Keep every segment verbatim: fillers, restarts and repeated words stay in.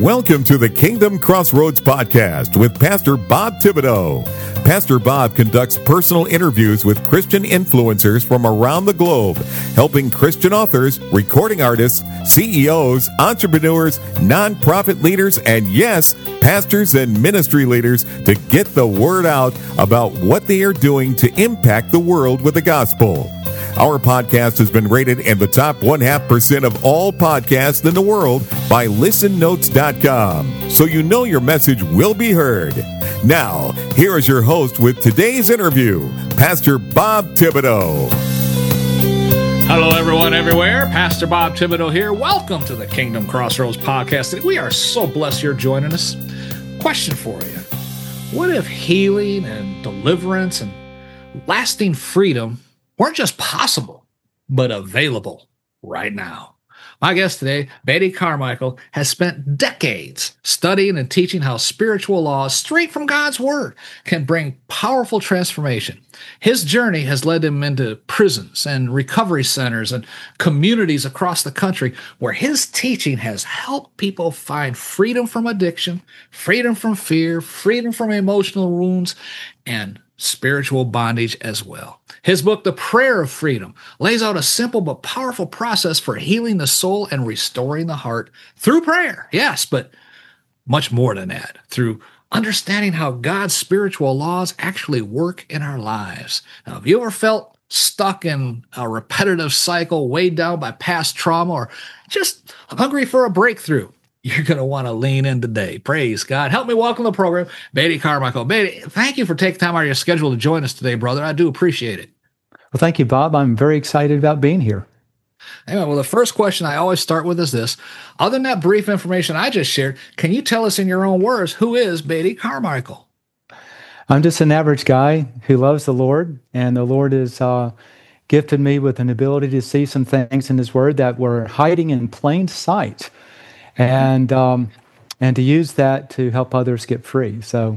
Welcome to the Kingdom Crossroads Podcast with Pastor Bob Thibodeau. Pastor Bob conducts personal interviews with Christian influencers from around the globe, helping Christian authors, recording artists, C E Os, entrepreneurs, nonprofit leaders, and yes, pastors and ministry leaders to get the word out about what they are doing to impact the world with the gospel. Our podcast has been rated in the top one half percent of all podcasts in the world by listen notes dot com, so you know your message will be heard. Now, here is your host with today's interview, Pastor Bob Thibodeau. Hello, everyone, everywhere. Pastor Bob Thibodeau here. Welcome to the Kingdom Crossroads Podcast. We are so blessed you're joining us. Question for you. What if healing and deliverance and lasting freedom weren't just possible, but available right now? My guest today, Betty Carmichael, has spent decades studying and teaching how spiritual laws straight from God's Word can bring powerful transformation. His journey has led him into prisons and recovery centers and communities across the country where his teaching has helped people find freedom from addiction, freedom from fear, freedom from emotional wounds, and spiritual bondage as well. His book, The Prayer of Freedom, lays out a simple but powerful process for healing the soul and restoring the heart through prayer. Yes, but much more than that, through understanding how God's spiritual laws actually work in our lives. Now, have you ever felt stuck in a repetitive cycle, weighed down by past trauma, or just hungry for a breakthrough? You're going to want to lean in today. Praise God. Help me welcome to the program, Betty Carmichael. Betty, thank you for taking time out of your schedule to join us today, brother. I do appreciate it. Well, thank you, Bob. I'm very excited about being here. Anyway, well, the first question I always start with is this. Other than that brief information I just shared, can you tell us in your own words, who is Betty Carmichael? I'm just an average guy who loves the Lord, and the Lord has uh, gifted me with an ability to see some things in His Word that were hiding in plain sight. And um, and to use that to help others get free. So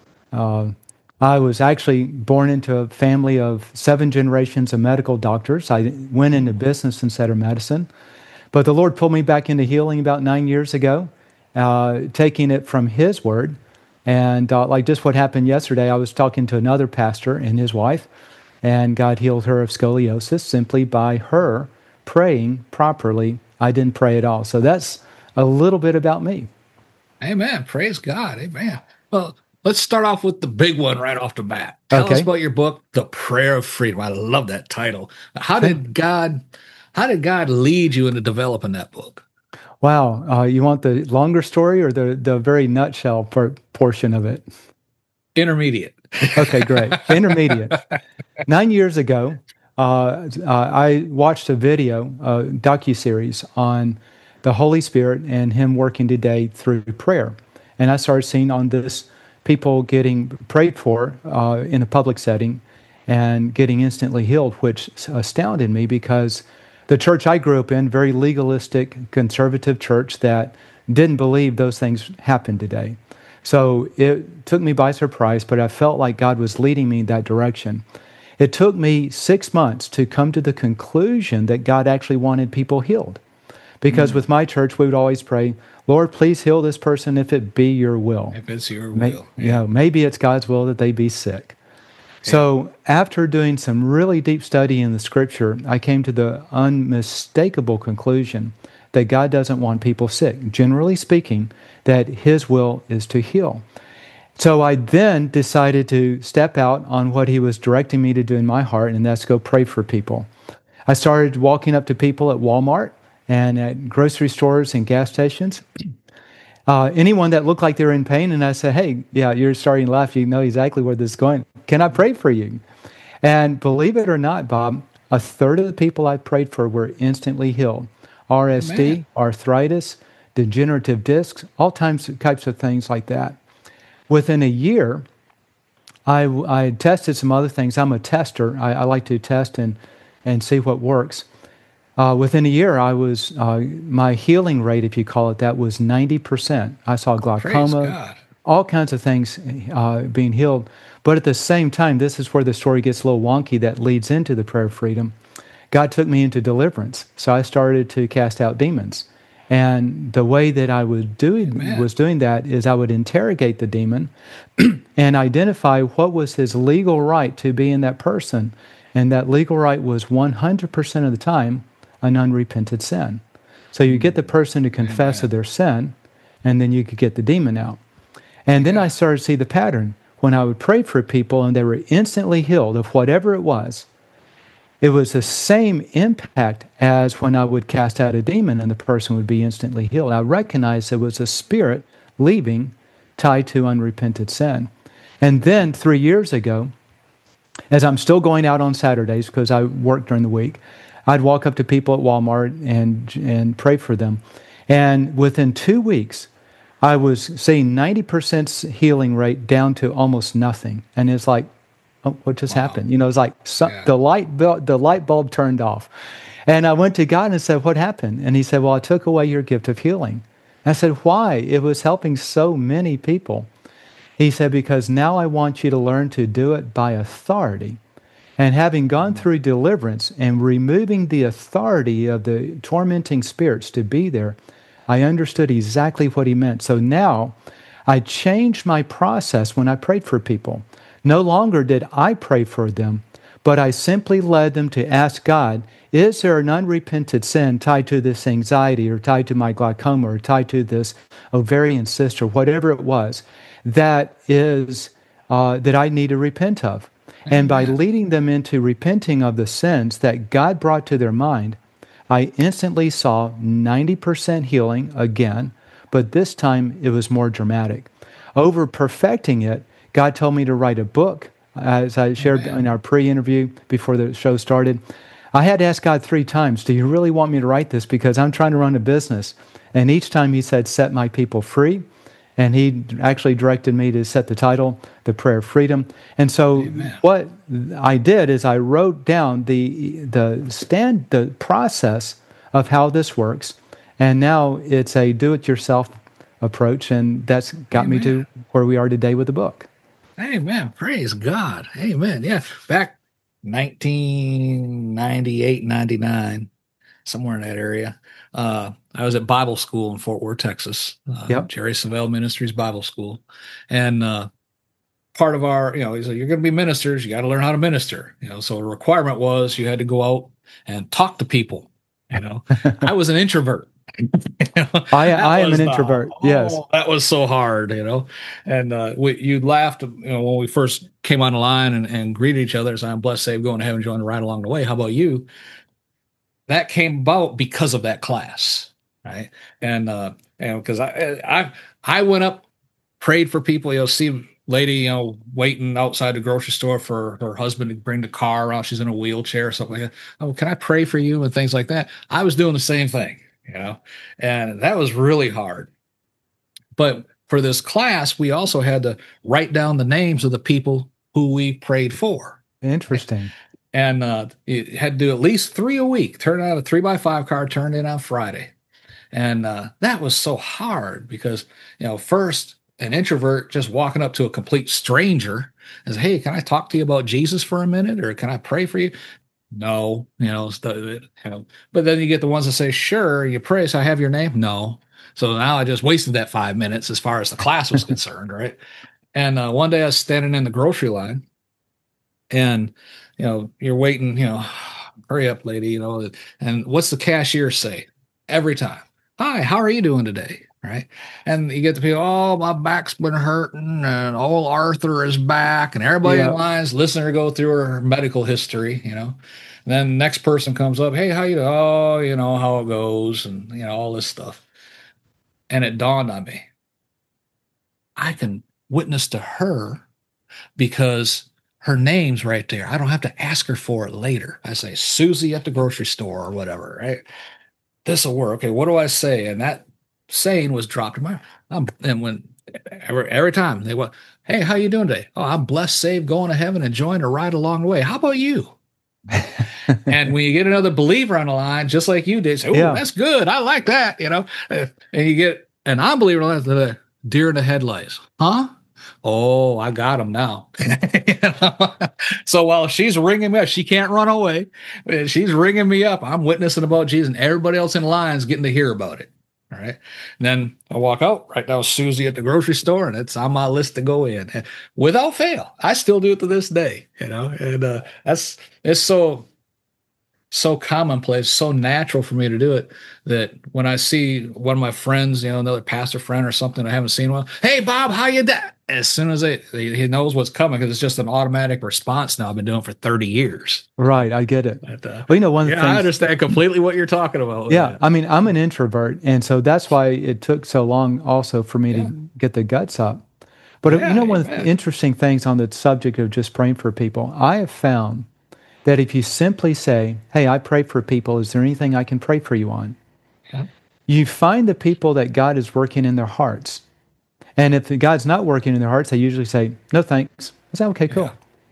uh, I was actually born into a family of seven generations of medical doctors. I went into business instead of medicine. But the Lord pulled me back into healing about nine years ago, uh, taking it from His Word. And uh, like just what happened yesterday, I was talking to another pastor and his wife, and God healed her of scoliosis simply by her praying properly. I didn't pray at all. So that's a little bit about me. Amen. Praise God. Amen. Well, let's start off with the big one right off the bat. Tell Okay. us about your book, The Prayer of Freedom. I love that title. How did God, how did God lead you into developing that book? Wow. Uh, you want the longer story or the, the very nutshell por- portion of it? Intermediate. Okay, great. Intermediate. Nine years ago, uh, uh, I watched a video, a docuseries on the Holy Spirit and Him working today through prayer. And I started seeing on this people getting prayed for uh, in a public setting and getting instantly healed, which astounded me because the church I grew up in, very legalistic, conservative church that didn't believe those things happened today. So it took me by surprise, but I felt like God was leading me in that direction. It took me six months to come to the conclusion that God actually wanted people healed. Because with my church, we would always pray, Lord, please heal this person if it be your will. If it's your May, will. You know, maybe it's God's will that they be sick. Yeah. So after doing some really deep study in the Scripture, I came to the unmistakable conclusion that God doesn't want people sick. Generally speaking, that His will is to heal. So I then decided to step out on what He was directing me to do in my heart, and that's go pray for people. I started walking up to people at Walmart and at grocery stores and gas stations. Uh, anyone that looked like they were in pain, and I said, hey, yeah, you're starting to laugh. You know exactly where this is going. Can I pray for you? And believe it or not, Bob, a third of the people I prayed for were instantly healed. R S D, Man. arthritis, degenerative discs, all types of, types of things like that. Within a year, I, I tested some other things. I'm a tester. I, I like to test and, and see what works. Uh, within a year, I was uh, my healing rate, if you call it that, was ninety percent. I saw glaucoma, all kinds of things uh, being healed. But at the same time, this is where the story gets a little wonky that leads into the prayer of freedom. God took me into deliverance. So I started to cast out demons. And the way that I was doing Amen. was doing that is I would interrogate the demon and identify what was his legal right to be in that person. And that legal right was one hundred percent of the time an unrepented sin. So you get the person to confess Amen. of their sin, and then you could get the demon out. And then I started to see the pattern. When I would pray for people and they were instantly healed of whatever it was, it was the same impact as when I would cast out a demon and the person would be instantly healed. I recognized it was a spirit leaving tied to unrepented sin. And then three years ago, as I'm still going out on Saturdays because I work during the week, I'd walk up to people at Walmart and and pray for them. And within two weeks, I was seeing ninety percent healing rate down to almost nothing. And it's like, oh, what just Wow. happened? You know, it's like some, Yeah. the light bulb, the light bulb turned off. And I went to God and said, what happened? And he said, well, I took away your gift of healing. And I said, why? It was helping so many people. He said, because now I want you to learn to do it by authority. And having gone through deliverance and removing the authority of the tormenting spirits to be there, I understood exactly what he meant. So now I changed my process when I prayed for people. No longer did I pray for them, but I simply led them to ask God, is there an unrepented sin tied to this anxiety or tied to my glaucoma or tied to this ovarian cyst or whatever it was that is uh, that I need to repent of? And by leading them into repenting of the sins that God brought to their mind, I instantly saw ninety percent healing again, but this time it was more dramatic. Over perfecting it, God told me to write a book. As I shared Amen. in our pre-interview before the show started, I had to ask God three times, do you really want me to write this? Because I'm trying to run a business. And each time he said, set my people free. And he actually directed me to set the title, The Prayer of Freedom. And so Amen. what I did is I wrote down the the stand the process of how this works. And now it's a do-it-yourself approach. And that's got me to where we are today with the book. Amen. Praise God. Amen. Yeah. Back nineteen ninety-eight, ninety-nine, somewhere in that area. Uh, I was at Bible school in Fort Worth, Texas. Uh, Yep. Jerry Savelle Ministries Bible School. And uh, part of our, you know, he said, you're going to be ministers. You got to learn how to minister. You know, so a requirement was you had to go out and talk to people. You know, I was an introvert. You know, I, that I am was an the- introvert, oh, yes. that was so hard, you know. And uh, we, you laughed, you know, when we first came on the line and, and greeted each other. So I'm blessed, saved, going to heaven, join the ride along the way. How about you? That came about because of that class, right? And uh, and because I I I went up, prayed for people. You know, see a lady, you know, waiting outside the grocery store for her husband to bring the car around. She's in a wheelchair or something like that. Oh, can I pray for you and things like that? I was doing the same thing, you know, and that was really hard. But for this class, we also had to write down the names of the people who we prayed for. Interesting. And uh, it had to do at least three a week, turn out a three by five card, turned in on Friday. And uh, that was so hard because, you know, first an introvert just walking up to a complete stranger and say, hey, can I talk to you about Jesus for a minute? Or can I pray for you? No, you know, you know, but then you get the ones that say, sure, you pray. So I have your name. No. So now I just wasted that five minutes as far as the class was concerned. Right. And uh, one day I was standing in the grocery line and, you know, you're waiting, you know, hurry up, lady, you know, and what's the cashier say every time? Hi, how are you doing today? Right. And you get the people, oh, my back's been hurting and old Arthur is back and everybody Yeah. in line's listening to her go through her medical history, you know. And then the next person comes up, hey, how you doing? Oh, you know, how it goes and, you know, all this stuff. And it dawned on me, I can witness to her because her name's right there. I don't have to ask her for it later. I say, Susie at the grocery store or whatever, right? This will work. Okay, what do I say? And that saying was dropped in my um, and when every, every time they went, hey, how you doing today? Oh, I'm blessed, saved, going to heaven, enjoying a ride along the way. How about you? And when you get another believer on the line, just like you did, say, oh, Yeah. that's good. I like that, you know. And you get an unbeliever on the line, deer in the headlights. Huh? Oh, I got him now. You know? So while she's ringing me up, she can't run away. She's ringing me up. I'm witnessing about Jesus, and everybody else in line is getting to hear about it. All right. And then I walk out, right now Susie at the grocery store, and it's on my list to go in. And without fail. I still do it to this day, you know, and uh, that's, it's so, so commonplace, so natural for me to do it that when I see one of my friends, you know, another pastor friend or something I haven't seen in a while, hey, Bob, how you doing? As soon as they, he knows what's coming, because it's just an automatic response now. I've been doing it for thirty years. Right. I get it. But, uh, well, you know, one of the yeah, things, I understand completely what you're talking about. yeah. That. I mean, I'm an introvert. And so that's why it took so long also for me Yeah. to get the guts up. But Yeah, you know, one of amen. the interesting things on the subject of just praying for people, I have found that if you simply say, hey, I pray for people, is there anything I can pray for you on? Yeah. You find the people that God is working in their hearts. And if God's not working in their hearts, they usually say, no thanks. I say, okay, cool. Yeah.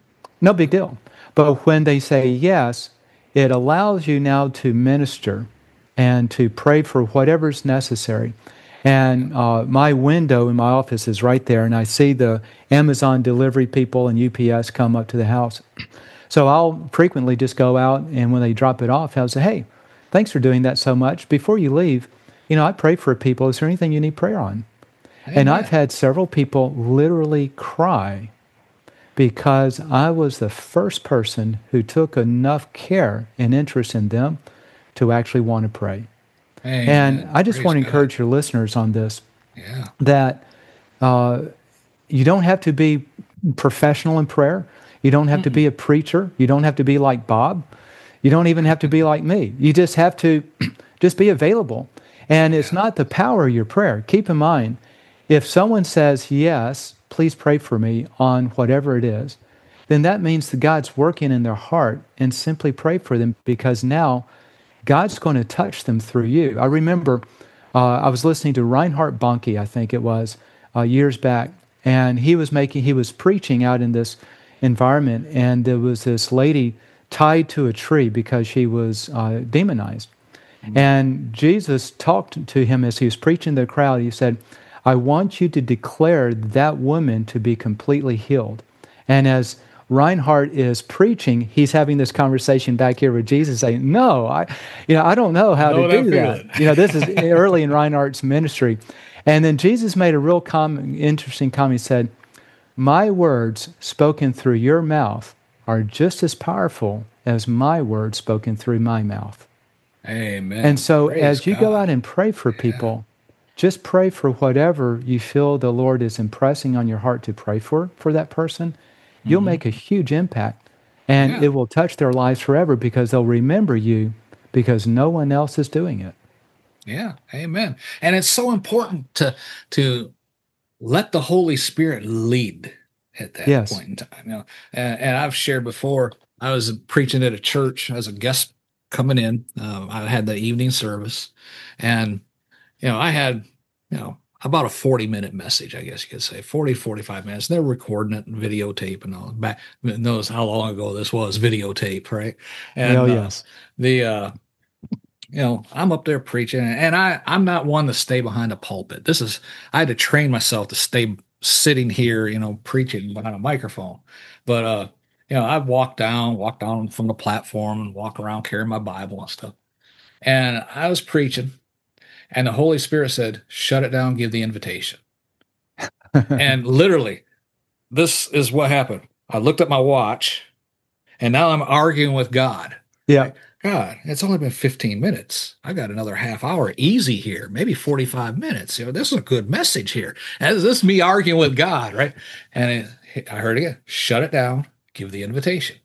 No big deal. But when they say yes, it allows you now to minister and to pray for whatever's necessary. And uh, my window in my office is right there, and I see the Amazon delivery people and U P S come up to the house. So I'll frequently just go out, and when they drop it off, I'll say, hey, thanks for doing that so much. Before you leave, you know, I pray for people. Is there anything you need prayer on? Amen. And I've had several people literally cry because I was the first person who took enough care and interest in them to actually want to pray. Amen. And I just Praise want to God. encourage your listeners on this, Yeah. that uh, you don't have to be professional in prayer. You don't have mm-hmm. to be a preacher. You don't have to be like Bob. You don't even have to be like me. You just have to just be available. And it's not the power of your prayer. Keep in mind, if someone says, yes, please pray for me on whatever it is, then that means that God's working in their heart, and simply pray for them, because now God's going to touch them through you. I remember uh, I was listening to Reinhard Bonnke, I think it was, uh, years back, and he was making, he was preaching out in this environment, and there was this lady tied to a tree because she was uh, demonized. Mm-hmm. And Jesus talked to him as he was preaching to the crowd. He said, I want you to declare that woman to be completely healed. And as Reinhard is preaching, he's having this conversation back here with Jesus, saying, no, I, you know, I don't know how know to do that that. You know, this is early in Reinhard's ministry. And then Jesus made a real com- interesting comment. He said, my words spoken through your mouth are just as powerful as my words spoken through my mouth. Amen. And so Praise as you God. go out and pray for people, just pray for whatever you feel the Lord is impressing on your heart to pray for, for that person. You'll mm-hmm. make a huge impact, and Yeah. it will touch their lives forever, because they'll remember you because no one else is doing it. Yeah, amen. And it's so important to to let the Holy Spirit lead at that Yes. point in time. You know, and, and I've shared before, I was preaching at a church as a guest coming in. Um, I had the evening service, and you know, I had, you know, about a forty minute message, I guess you could say, forty, forty-five minutes. They're recording it and videotape and all. Back, knows how long ago this was, videotape, right? And Oh, uh, yes. the, uh, you know, I'm up there preaching, and I, I'm not one to stay behind a pulpit. This is, I had to train myself to stay sitting here, you know, preaching behind a microphone. But, uh, you know, I've walked down, walked down from the platform and walk around carrying my Bible and stuff. And I was preaching, and the Holy Spirit said, shut it down, give the invitation. And literally, this is what happened. I looked at my watch, and now I'm arguing with God. Yeah. Like, God, it's only been fifteen minutes. I got another half hour easy here, maybe forty-five minutes. You know, this is a good message here. And this is me arguing with God, right? And it, I heard it again, shut it down, give the invitation.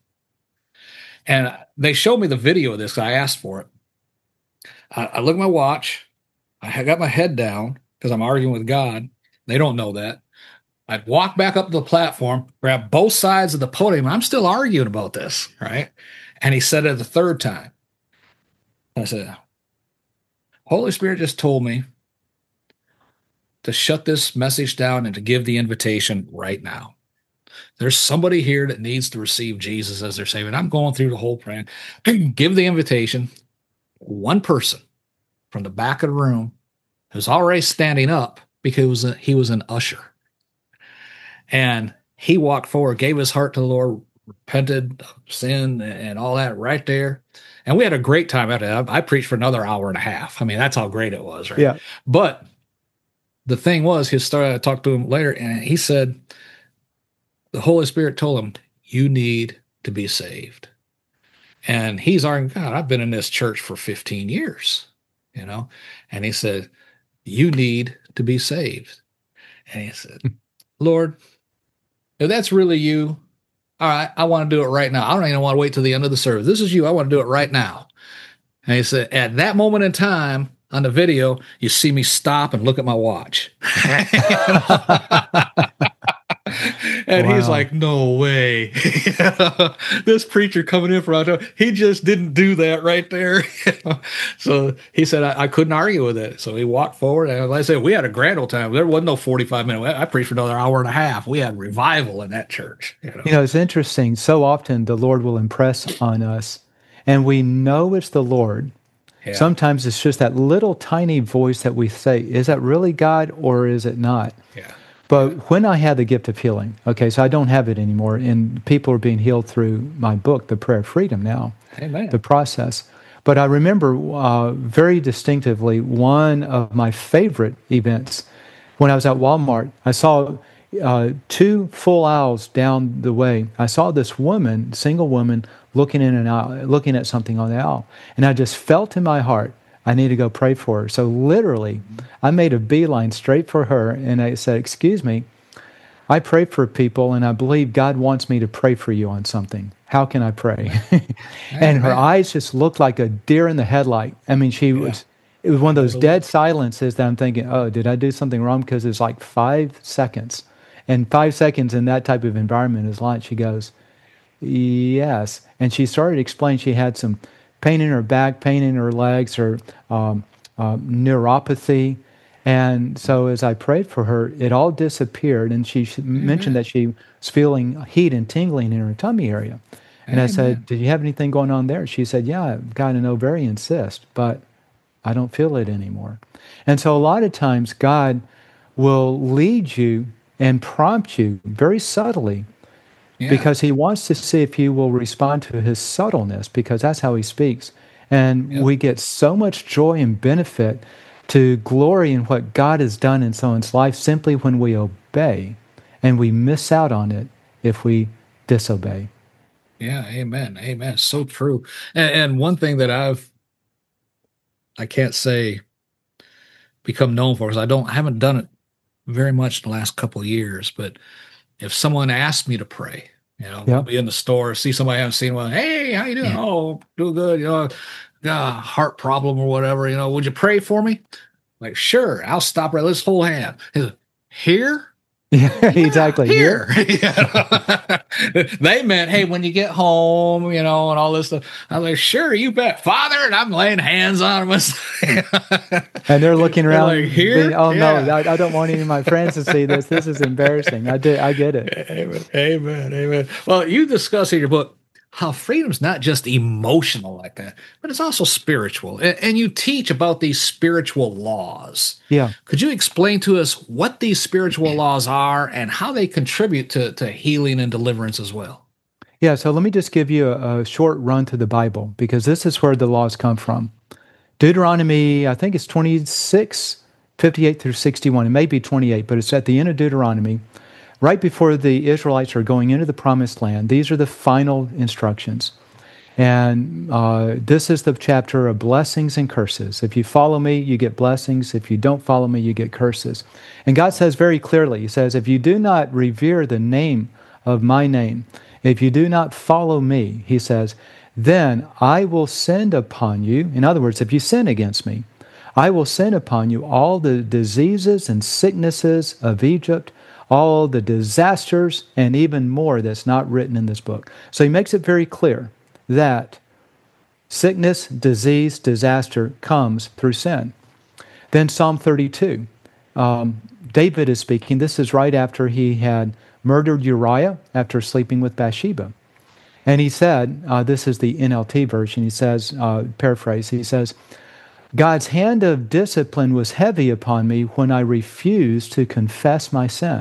And they showed me the video of this. I asked for it. I, I look at my watch. I got my head down because I'm arguing with God. They don't know that. I'd walk back up to the platform, grab both sides of the podium. I'm still arguing about this, right? And he said it the third time. I said, Holy Spirit just told me to shut this message down and to give the invitation right now. There's somebody here that needs to receive Jesus as their Savior. I'm going through the whole prayer. Give the invitation. One person from the back of the room who's already standing up because he was an usher. And he walked forward, gave his heart to the Lord, repented of sin and all that right there. And we had a great time at it. I, I preached for another hour and a half. I mean, that's how great it was, right? Yeah. But the thing was, his story, I talked to him later, and he said the Holy Spirit told him, you need to be saved. And he's arguing, God, I've been in this church for fifteen years, you know? And he said, you need to be saved. And he said, Lord, if that's really you, all right, I want to do it right now. I don't even want to wait till the end of the service. This is you. I want to do it right now. And he said, at that moment in time on the video, you see me stop and look at my watch. And wow. He's like, no way. This preacher coming in from out, he just didn't do that right there. So he said, I, I couldn't argue with it. So he walked forward. And like I said, we had a grand old time. There wasn't no forty-five minute. I preached for another hour and a half. We had revival in that church. You know, you know it's interesting. So often the Lord will impress on us, and we know it's the Lord. Yeah. Sometimes it's just that little tiny voice that we say, is that really God or is it not? Yeah. But when I had the gift of healing, okay, so I don't have it anymore, and people are being healed through my book, The Prayer of Freedom now, Amen. The process. But I remember uh, very distinctively one of my favorite events when I was at Walmart. I saw uh, two full aisles down the way. I saw this woman, single woman, looking in an aisle, looking at something on the aisle, and I just felt in my heart, I need to go pray for her. So literally, I made a beeline straight for her, and I said, excuse me, I pray for people, and I believe God wants me to pray for you on something. How can I pray? And her eyes just looked like a deer in the headlight. I mean, she yeah. was, it was one of those dead silences that I'm thinking, oh, did I do something wrong? Because it's like five seconds. And five seconds in that type of environment is like, she goes, yes. And she started explaining she had some pain in her back, pain in her legs, her um, uh, neuropathy. And so as I prayed for her, it all disappeared. And she mm-hmm. mentioned that she was feeling heat and tingling in her tummy area. And Amen. I said, did you have anything going on there? She said, yeah, I've got an ovarian cyst, but I don't feel it anymore. And so a lot of times God will lead you and prompt you very subtly Yeah. because he wants to see if you will respond to his subtleness, because that's how he speaks. And yep. we get so much joy and benefit to glory in what God has done in someone's life simply when we obey, and we miss out on it if we disobey. Yeah, amen, amen. So true. And, and one thing that I've, I can't say become known for, is I don't, I haven't done it very much in the last couple of years, but if someone asks me to pray, you know, yep. I'll be in the store, see somebody I haven't seen, well, hey, how you doing? Yeah. Oh, doing good. You know, got a heart problem or whatever. You know, would you pray for me? Like, sure, I'll stop right. Let's hold hand. Here? Yeah, exactly. Here. here. They meant, hey, when you get home, you know, and all this stuff. I was like, sure, you bet, Father. And I'm laying hands on them. And they're looking around. They're like, here? Being, oh, yeah. no, I, I don't want any of my friends to see this. This is embarrassing. I, did, I get it. Amen. Amen. Amen. Well, you discuss in your book how freedom's not just emotional like that, but it's also spiritual. And, and you teach about these spiritual laws. Yeah. Could you explain to us what these spiritual laws are and how they contribute to, to healing and deliverance as well? Yeah, so let me just give you a, a short run to the Bible, because this is where the laws come from. Deuteronomy, I think it's twenty-six, fifty-eight through sixty-one. It may be twenty-eight, but it's at the end of Deuteronomy. Right before the Israelites are going into the Promised Land, these are the final instructions. And uh, this is the chapter of blessings and curses. If you follow me, you get blessings. If you don't follow me, you get curses. And God says very clearly, he says, if you do not revere the name of my name, if you do not follow me, he says, then I will send upon you, in other words, if you sin against me, I will send upon you all the diseases and sicknesses of Egypt, all the disasters, and even more that's not written in this book. So he makes it very clear that sickness, disease, disaster comes through sin. Then Psalm thirty-two, um, David is speaking. This is right after he had murdered Uriah after sleeping with Bathsheba. And he said, uh, this is the N L T version, he says, uh, paraphrase, he says, God's hand of discipline was heavy upon me when I refused to confess my sin.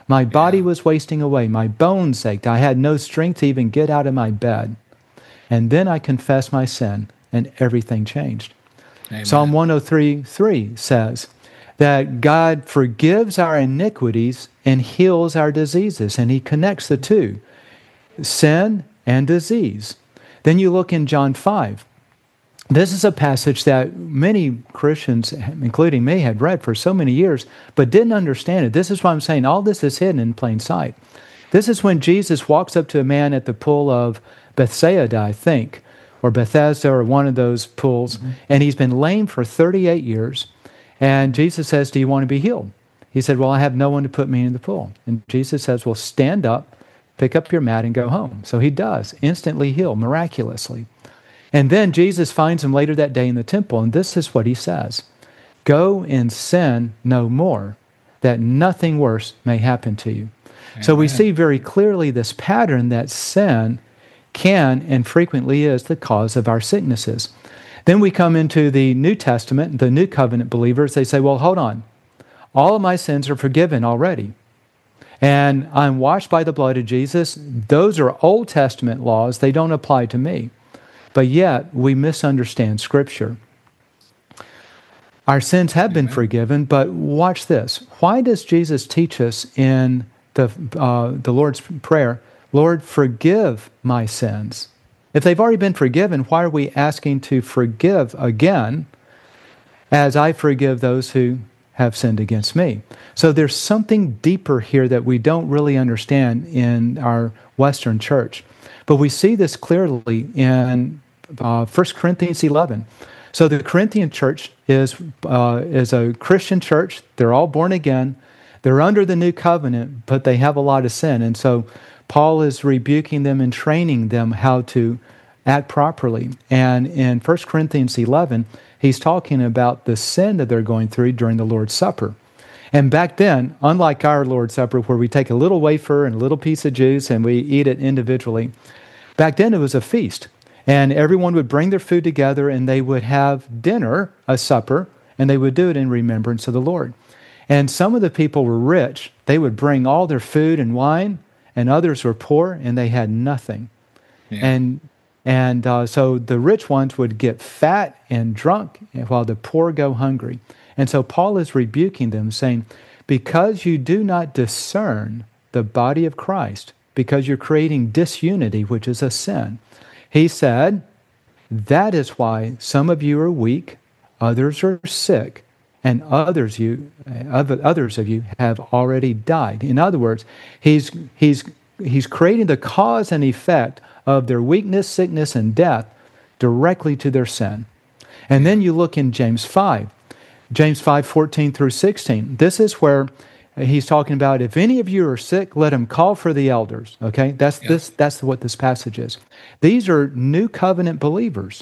My body was wasting away. My bones ached. I had no strength to even get out of my bed. And then I confessed my sin, and everything changed. Amen. Psalm one oh three three says that God forgives our iniquities and heals our diseases, and he connects the two, sin and disease. Then you look in John five. This is a passage that many Christians, including me, had read for so many years, but didn't understand it. This is why I'm saying all this is hidden in plain sight. This is when Jesus walks up to a man at the pool of Bethsaida, I think, or Bethesda, or one of those pools, mm-hmm. and he's been lame for thirty-eight years, and Jesus says, do you want to be healed? He said, well, I have no one to put me in the pool. And Jesus says, well, stand up, pick up your mat, and go home. So he does, instantly healed, miraculously. And then Jesus finds him later that day in the temple, and this is what he says: go and sin no more, that nothing worse may happen to you. Amen. So we see very clearly this pattern that sin can and frequently is the cause of our sicknesses. Then we come into the New Testament, the New Covenant believers. They say, well, hold on. All of my sins are forgiven already. And I'm washed by the blood of Jesus. Those are Old Testament laws. They don't apply to me. But yet, we misunderstand Scripture. Our sins have been forgiven, but watch this. Why does Jesus teach us in the, uh, the Lord's Prayer, Lord, forgive my sins? If they've already been forgiven, why are we asking to forgive again, as I forgive those who have sinned against me? So there's something deeper here that we don't really understand in our Western church. But we see this clearly in uh, First Corinthians eleven. So the Corinthian church is, uh, is a Christian church. They're all born again. They're under the new covenant, but they have a lot of sin. And so Paul is rebuking them and training them how to act properly. And in First Corinthians eleven, he's talking about the sin that they're going through during the Lord's Supper. And back then, unlike our Lord's Supper, where we take a little wafer and a little piece of juice and we eat it individually, back then it was a feast. And everyone would bring their food together and they would have dinner, a supper, and they would do it in remembrance of the Lord. And some of the people were rich. They would bring all their food and wine, and others were poor and they had nothing. Yeah. And and uh, so the rich ones would get fat and drunk while the poor go hungry. And so Paul is rebuking them, saying, because you do not discern the body of Christ, because you're creating disunity, which is a sin, he said, that is why some of you are weak, others are sick, and others you, others of you have already died. In other words, he's he's he's creating the cause and effect of their weakness, sickness, and death directly to their sin. And then you look in James five. James five, fourteen through sixteen. This is where he's talking about, if any of you are sick, let him call for the elders. Okay? That's yeah. this that's what this passage is. These are new covenant believers.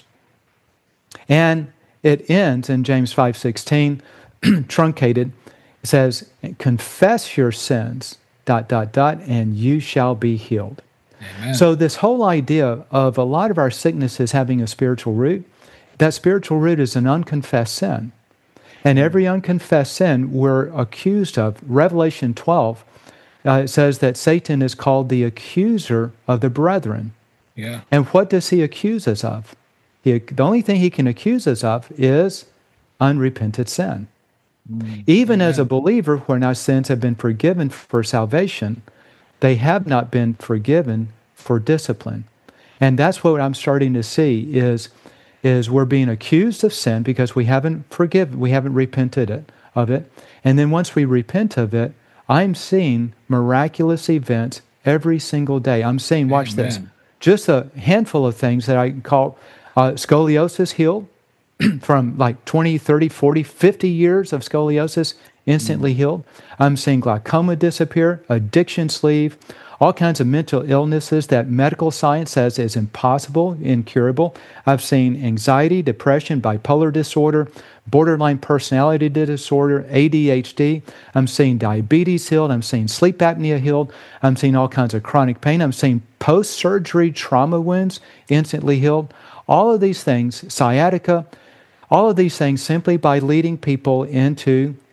And it ends in James five sixteen, truncated. It says, confess your sins, dot, dot, dot, and you shall be healed. Amen. So this whole idea of a lot of our sicknesses having a spiritual root, that spiritual root is an unconfessed sin. And every unconfessed sin we're accused of. Revelation twelve, uh, it says that Satan is called the accuser of the brethren. Yeah. And what does he accuse us of? He, the only thing he can accuse us of is unrepented sin. Mm. Even Amen. As a believer, when our sins have been forgiven for salvation, they have not been forgiven for discipline. And that's what I'm starting to see is is we're being accused of sin because we haven't forgiven, we haven't repented it, of it. And then once we repent of it, I'm seeing miraculous events every single day. I'm seeing, watch Amen. This, just a handful of things that I call uh, scoliosis healed from like twenty, thirty, forty, fifty years of scoliosis instantly mm. healed. I'm seeing glaucoma disappear, addictions leave, all kinds of mental illnesses that medical science says is impossible, incurable. I've seen anxiety, depression, bipolar disorder, borderline personality disorder, A D H D. I'm seeing diabetes healed. I'm seeing sleep apnea healed. I'm seeing all kinds of chronic pain. I'm seeing post-surgery trauma wounds instantly healed. All of these things, sciatica, all of these things simply by leading people into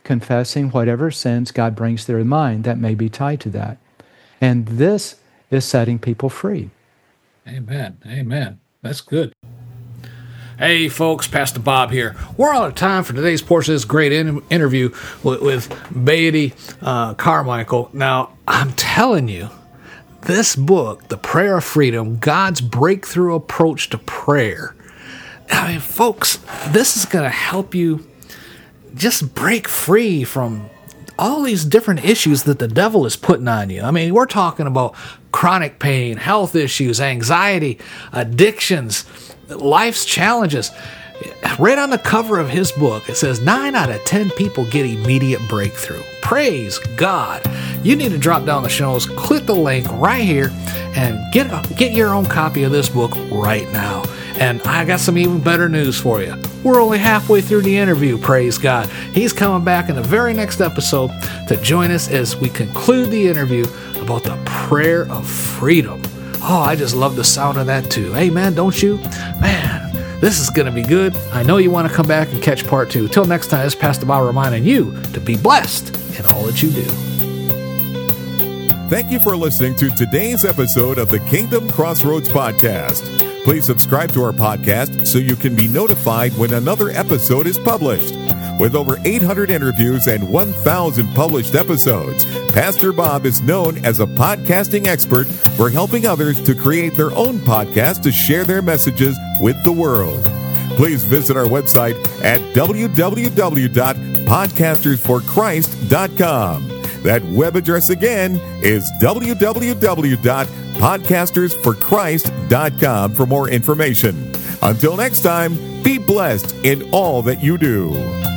confessing whatever sins God brings to their mind that may be tied to that. And this is setting people free. Amen. Amen. That's good. Hey, folks, Pastor Bob here. We're out of time for today's portion of this great in- interview with, with Beatty uh, Carmichael. Now, I'm telling you, this book, The Prayer of Freedom, God's Breakthrough Approach to Prayer. I mean, folks, this is going to help you just break free from all these different issues that the devil is putting on you. I mean, we're talking about chronic pain, health issues, anxiety, addictions, life's challenges. Right on the cover of his book, it says nine out of ten people get immediate breakthrough. Praise God. You need to drop down the show notes, click the link right here, and get, get your own copy of this book right now. And I got some even better news for you. We're only halfway through the interview, praise God. He's coming back in the very next episode to join us as we conclude the interview about the prayer of freedom. Oh, I just love the sound of that too. Amen, don't you? Man, this is going to be good. I know you want to come back and catch part two. Till next time, this is Pastor Bob reminding you to be blessed in all that you do. Thank you for listening to today's episode of the Kingdom Crossroads Podcast. Please subscribe to our podcast so you can be notified when another episode is published. With over eight hundred interviews and one thousand published episodes, Pastor Bob is known as a podcasting expert for helping others to create their own podcast to share their messages with the world. Please visit our website at w w w dot podcasters for christ dot com. That web address again is w w w dot podcasters for christ dot com for more information. Until next time, be blessed in all that you do.